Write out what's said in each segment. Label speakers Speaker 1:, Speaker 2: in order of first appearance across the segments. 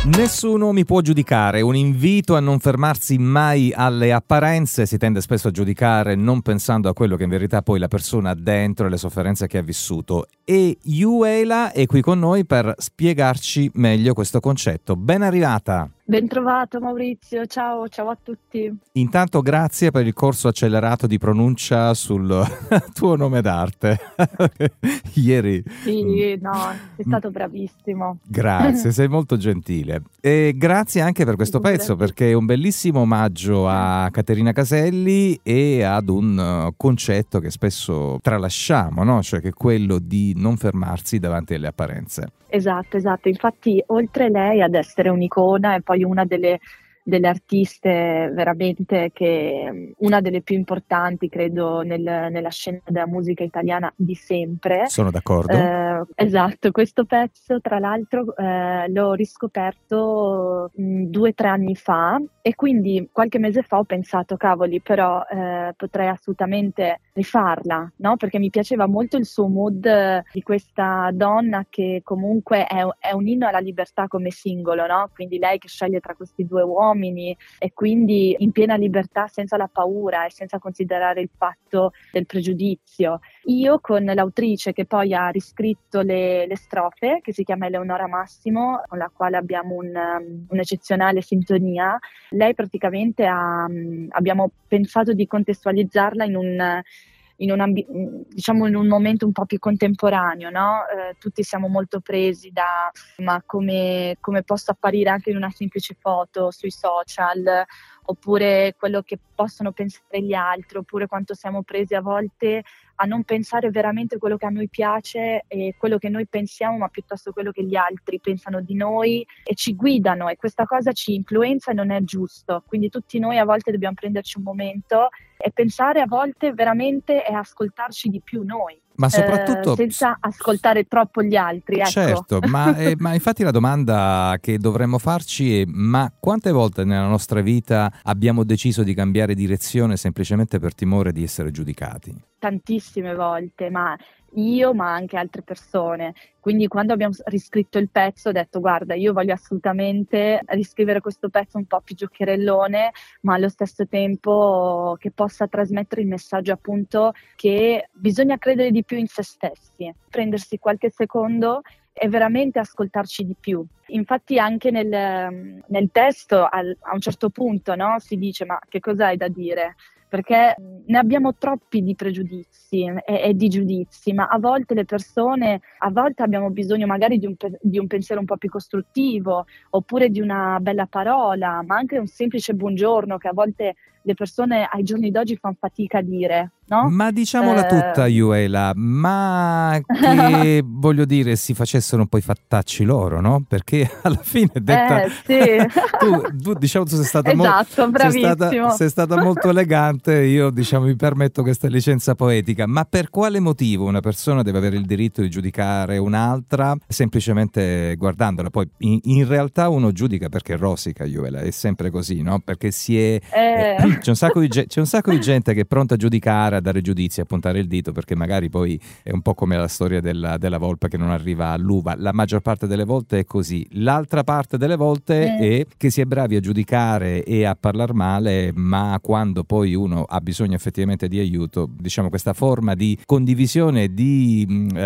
Speaker 1: Nessuno mi può giudicare, un invito a non fermarsi mai alle apparenze. Si tende spesso a giudicare non pensando a quello che in verità poi la persona ha dentro e le sofferenze che ha vissuto. E Yuela è qui con noi per spiegarci meglio questo concetto. Ben arrivata!
Speaker 2: Ben trovato Maurizio, ciao a tutti.
Speaker 1: Intanto grazie per il corso accelerato di pronuncia sul tuo nome d'arte. Ieri.
Speaker 2: Sì, no, sei stato bravissimo.
Speaker 1: Grazie, sei molto gentile. E grazie anche per questo pezzo, perché è un bellissimo omaggio a Caterina Caselli e ad un concetto che spesso tralasciamo, no? Cioè che è quello di non fermarsi davanti alle apparenze.
Speaker 2: Esatto. Infatti, oltre lei ad essere un'icona e poi una delle artiste veramente che una delle più importanti, credo, nella scena della musica italiana di sempre.
Speaker 1: Sono d'accordo.
Speaker 2: Esatto, questo pezzo tra l'altro l'ho riscoperto 2 o 3 anni fa e quindi qualche mese fa ho pensato, cavoli, però potrei assolutamente rifarla, no? Perché mi piaceva molto il suo mood di questa donna che comunque è un inno alla libertà come singolo, no? Quindi lei che sceglie tra questi due uomini e quindi in piena libertà, senza la paura e senza considerare il fatto del pregiudizio. Io con l'autrice che poi ha riscritto le strofe, che si chiama Eleonora Massimo, con la quale abbiamo un'eccezionale sintonia, lei praticamente abbiamo pensato di contestualizzarla diciamo in un momento un po' più contemporaneo, no? Tutti siamo molto presi ma come posso apparire anche in una semplice foto sui social, oppure quello che possono pensare gli altri, oppure quanto siamo presi a volte a non pensare veramente quello che a noi piace e quello che noi pensiamo, ma piuttosto quello che gli altri pensano di noi e ci guidano, e questa cosa ci influenza e non è giusto. Quindi tutti noi a volte dobbiamo prenderci un momento e pensare a volte veramente e ascoltarci di più noi.
Speaker 1: Ma soprattutto
Speaker 2: senza ascoltare troppo gli altri, ecco.
Speaker 1: Certo, ma infatti la domanda che dovremmo farci è: ma quante volte nella nostra vita abbiamo deciso di cambiare direzione semplicemente per timore di essere giudicati?
Speaker 2: Tantissime volte, ma anche altre persone. Quindi quando abbiamo riscritto il pezzo ho detto: guarda, io voglio assolutamente riscrivere questo pezzo un po' più giocherellone, ma allo stesso tempo che possa trasmettere il messaggio, appunto, che bisogna credere di più in se stessi, prendersi qualche secondo e veramente ascoltarci di più. Infatti anche nel testo a un certo punto, no, si dice: ma che cosa hai da dire? Perché ne abbiamo troppi di pregiudizi e di giudizi, ma a volte abbiamo bisogno magari di un pensiero un po' più costruttivo, oppure di una bella parola, ma anche un semplice buongiorno che a volte le persone ai giorni d'oggi fanno fatica a dire, no?
Speaker 1: Ma diciamola tutta, Yuela, ma che voglio dire, si facessero un po' i fattacci loro, no? Perché alla fine detta
Speaker 2: sì.
Speaker 1: tu diciamo tu sei stata
Speaker 2: esatto, bravissimo.
Speaker 1: sei stata molto elegante, io diciamo mi permetto questa licenza poetica, ma per quale motivo una persona deve avere il diritto di giudicare un'altra semplicemente guardandola? Poi in realtà uno giudica perché rosica, Yuela, è sempre così, no? Perché c'è un sacco di gente che è pronta a giudicare, a dare giudizi, a puntare il dito, perché magari poi è un po' come la storia della volpe che non arriva all'uva. La maggior parte delle volte è così. L'altra parte delle volte è che si è bravi a giudicare e a parlare male, ma quando poi uno ha bisogno effettivamente di aiuto, diciamo questa forma di condivisione, di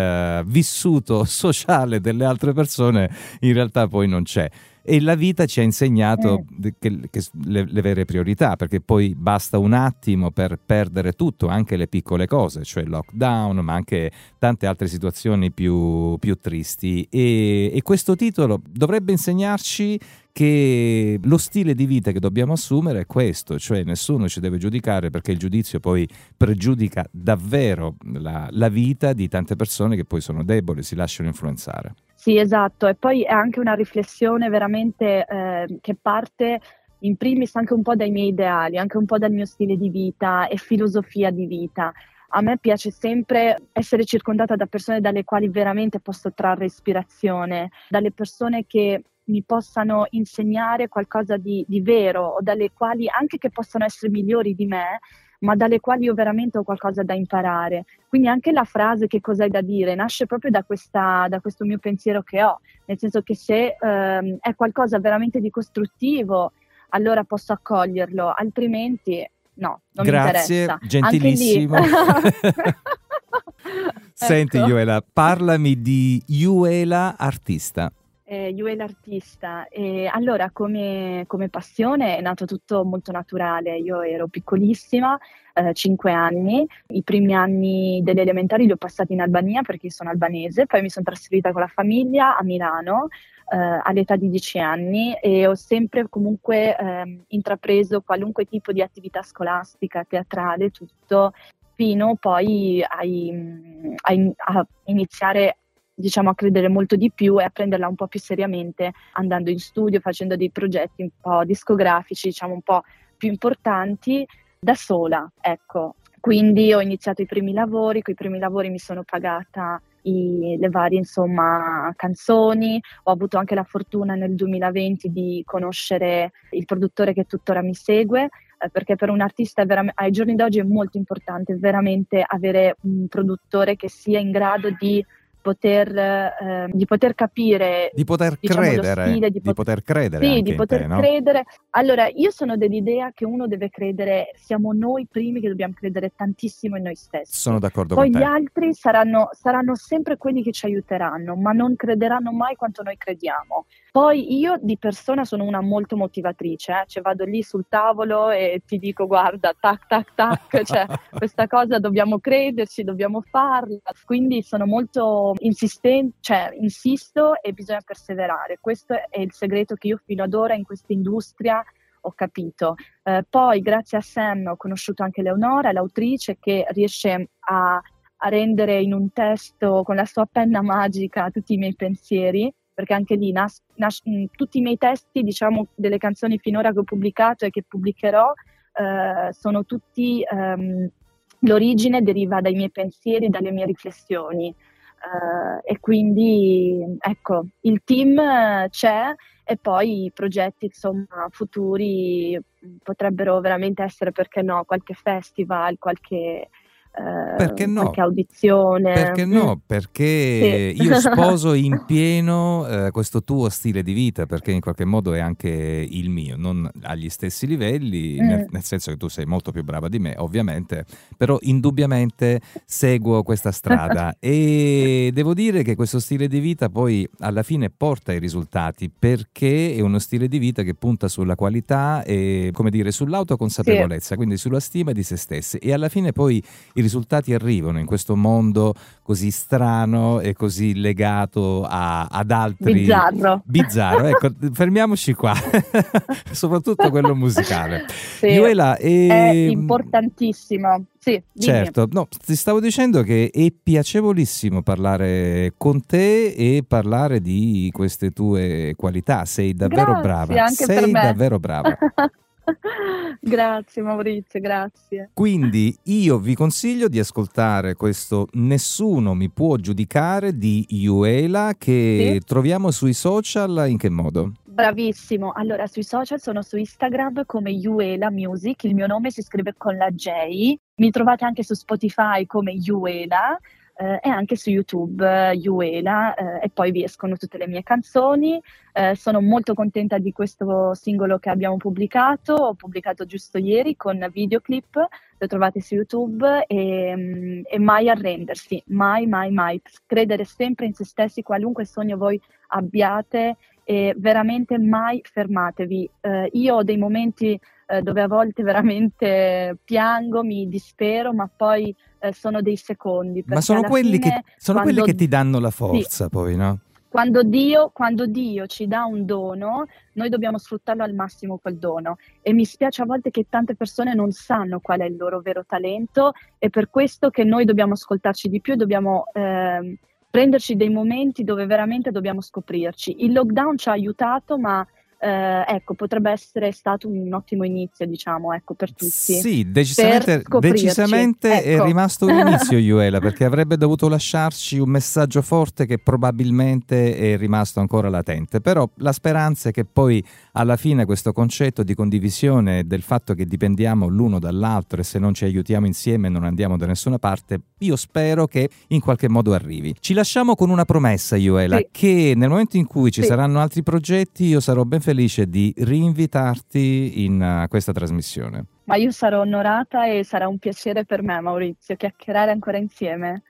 Speaker 1: vissuto sociale delle altre persone in realtà poi non c'è. E la vita ci ha insegnato che le vere priorità, perché poi basta un attimo per perdere tutto, anche le piccole cose, cioè il lockdown, ma anche tante altre situazioni più tristi. E questo titolo dovrebbe insegnarci che lo stile di vita che dobbiamo assumere è questo, cioè nessuno ci deve giudicare, perché il giudizio poi pregiudica davvero la vita di tante persone che poi sono deboli, si lasciano influenzare.
Speaker 2: Sì, esatto, e poi è anche una riflessione veramente che parte in primis anche un po' dai miei ideali, anche un po' dal mio stile di vita e filosofia di vita. A me piace sempre essere circondata da persone dalle quali veramente posso trarre ispirazione, dalle persone che mi possano insegnare qualcosa di vero, o dalle quali, anche che possano essere migliori di me, ma dalle quali io veramente ho qualcosa da imparare. Quindi anche la frase "che cos'hai da dire" nasce proprio da questo mio pensiero che ho, nel senso che se è qualcosa veramente di costruttivo, allora posso accoglierlo, altrimenti no, non mi
Speaker 1: Grazie,
Speaker 2: interessa.
Speaker 1: gentilissimo.
Speaker 2: Anche lì.
Speaker 1: Senti,
Speaker 2: Ecco.
Speaker 1: Yuela, parlami di Yuela artista.
Speaker 2: Io e l'artista. Allora, come passione è nato tutto molto naturale. Io ero piccolissima, 5 anni. I primi anni delle elementari li ho passati in Albania perché sono albanese, poi mi sono trasferita con la famiglia a Milano, all'età di 10 anni, e ho sempre comunque intrapreso qualunque tipo di attività scolastica, teatrale, tutto, fino poi a iniziare, diciamo, a credere molto di più e a prenderla un po' più seriamente, andando in studio, facendo dei progetti un po' discografici, diciamo un po' più importanti, da sola, ecco. Quindi ho iniziato i primi lavori, con i primi lavori mi sono pagata le varie, insomma, canzoni. Ho avuto anche la fortuna nel 2020 di conoscere il produttore che tuttora mi segue, perché per un artista ai giorni d'oggi è molto importante veramente avere un produttore che sia in grado di poter capire,
Speaker 1: Di poter
Speaker 2: diciamo, lo
Speaker 1: credere,
Speaker 2: stile,
Speaker 1: di poter credere
Speaker 2: sì,
Speaker 1: anche
Speaker 2: di
Speaker 1: in te,
Speaker 2: poter
Speaker 1: no?
Speaker 2: credere. Allora, io sono dell'idea che uno deve credere, siamo noi primi che dobbiamo credere tantissimo in noi
Speaker 1: Sono
Speaker 2: stessi.
Speaker 1: d'accordo con
Speaker 2: Poi gli
Speaker 1: te.
Speaker 2: altri saranno sempre quelli che ci aiuteranno, ma non crederanno mai quanto noi crediamo. Poi io di persona sono una molto motivatrice, cioè vado lì sul tavolo e ti dico: guarda, tac, tac, tac, cioè questa cosa dobbiamo crederci, dobbiamo farla. Quindi sono molto insistente, cioè insisto e bisogna perseverare. Questo è il segreto che io fino ad ora in questa industria ho capito. Poi grazie a Sam ho conosciuto anche Leonora, l'autrice, che riesce a rendere in un testo con la sua penna magica tutti i miei pensieri, perché anche lì tutti i miei testi, diciamo, delle canzoni finora che ho pubblicato e che pubblicherò, sono tutti, l'origine deriva dai miei pensieri, dalle mie riflessioni. E quindi ecco, il team c'è, e poi i progetti, insomma, futuri potrebbero veramente essere, perché no, qualche festival,
Speaker 1: Perché
Speaker 2: qualche
Speaker 1: no?
Speaker 2: audizione.
Speaker 1: Perché no?
Speaker 2: Sì.
Speaker 1: Perché io sposo in pieno questo tuo stile di vita, perché in qualche modo è anche il mio, non agli stessi livelli, nel senso che tu sei molto più brava di me, ovviamente, però indubbiamente seguo questa strada e devo dire che questo stile di vita poi alla fine porta i risultati, perché è uno stile di vita che punta sulla qualità e, come dire, sull'autoconsapevolezza,
Speaker 2: Sì.
Speaker 1: quindi sulla stima di se stessi, e alla fine poi i risultati arrivano in questo mondo così strano e così legato ad altri.
Speaker 2: Bizzarro.
Speaker 1: Bizzarro, ecco, fermiamoci qua, soprattutto quello musicale.
Speaker 2: Sì,
Speaker 1: Yuela,
Speaker 2: è importantissimo. Sì, dimmi.
Speaker 1: certo, no, ti stavo dicendo che è piacevolissimo parlare con te e parlare di queste tue qualità, sei davvero
Speaker 2: Grazie
Speaker 1: brava,
Speaker 2: anche per
Speaker 1: sei
Speaker 2: me.
Speaker 1: davvero brava.
Speaker 2: Grazie Maurizio, grazie.
Speaker 1: Quindi io vi consiglio di ascoltare questo Nessuno mi può giudicare di Yuela, che
Speaker 2: Sì?
Speaker 1: troviamo sui social. In che modo?
Speaker 2: Bravissimo. Allora, sui social sono su Instagram come Yuela Music, il mio nome si scrive con la J. Mi trovate anche su Spotify come Yuela, e anche su YouTube, Yuela, e poi vi escono tutte le mie canzoni. Sono molto contenta di questo singolo che abbiamo pubblicato. Ho pubblicato giusto ieri con videoclip, lo trovate su YouTube, e mai arrendersi, mai, mai, mai. Credere sempre in se stessi, qualunque sogno voi abbiate, e veramente mai fermatevi. Io ho dei momenti dove a volte veramente piango, mi dispero, ma poi sono dei secondi,
Speaker 1: Ma
Speaker 2: perché
Speaker 1: sono
Speaker 2: alla
Speaker 1: quelli
Speaker 2: fine
Speaker 1: quelli
Speaker 2: quando,
Speaker 1: che ti danno la
Speaker 2: sì,
Speaker 1: forza, poi, no?
Speaker 2: quando Dio ci dà un dono, noi dobbiamo sfruttarlo al massimo quel dono, e mi spiace a volte che tante persone non sanno qual è il loro vero talento, e per questo che noi dobbiamo ascoltarci di più, dobbiamo prenderci dei momenti dove veramente dobbiamo scoprirci. Il lockdown ci ha aiutato, ma ecco, potrebbe essere stato un ottimo inizio, diciamo, ecco, per tutti.
Speaker 1: Sì,
Speaker 2: Per scoprirci.
Speaker 1: decisamente è
Speaker 2: Ecco.
Speaker 1: rimasto un inizio, Yuela, perché avrebbe dovuto lasciarci un messaggio forte che probabilmente è rimasto ancora latente. Però la speranza è che poi alla fine questo concetto di condivisione del fatto che dipendiamo l'uno dall'altro e se non ci aiutiamo insieme non andiamo da nessuna parte, io spero che in qualche modo arrivi. Ci lasciamo con una promessa, Yuela,
Speaker 2: Sì.
Speaker 1: che nel momento in cui ci
Speaker 2: Sì.
Speaker 1: saranno altri progetti io sarò ben felice di rinvitarti in questa trasmissione.
Speaker 2: Ma io sarò onorata e sarà un piacere per me, Maurizio, chiacchierare ancora insieme.